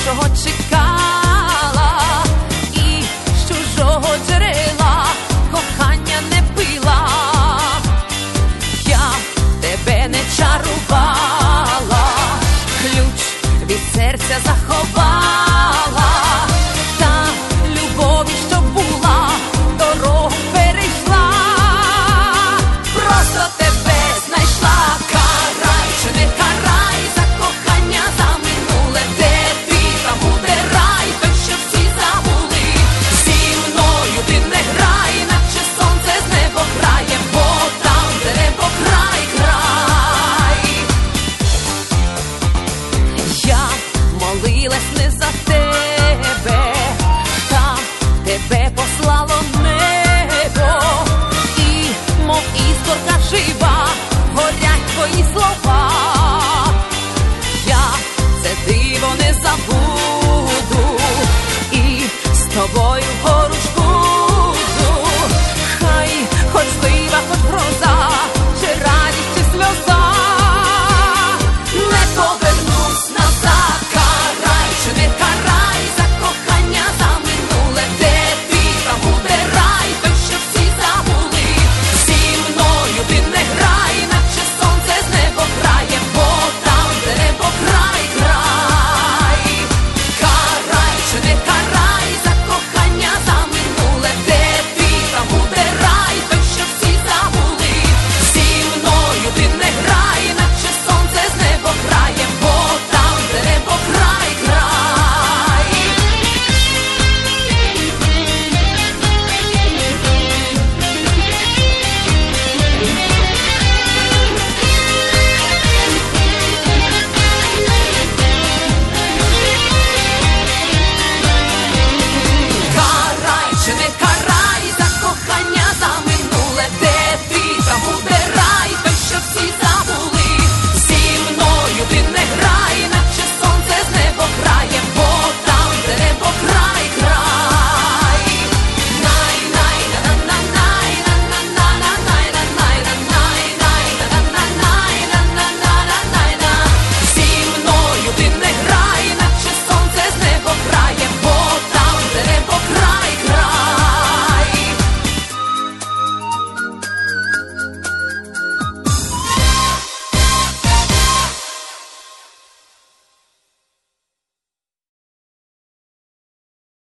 іншого чекала, і з чужого джерела кохання не пила. Я тебе не чарувала, ключ від серця заховала, та любові, що була, дорогу перейшла. Просто тебе знайшла, карай чи не карай за кохання, за минуле, де ти, там буде рай, той, що всі забули. Зі мною ти не грай, наче сонце з небо грає, бо там, де небо край, край. Я молилась, не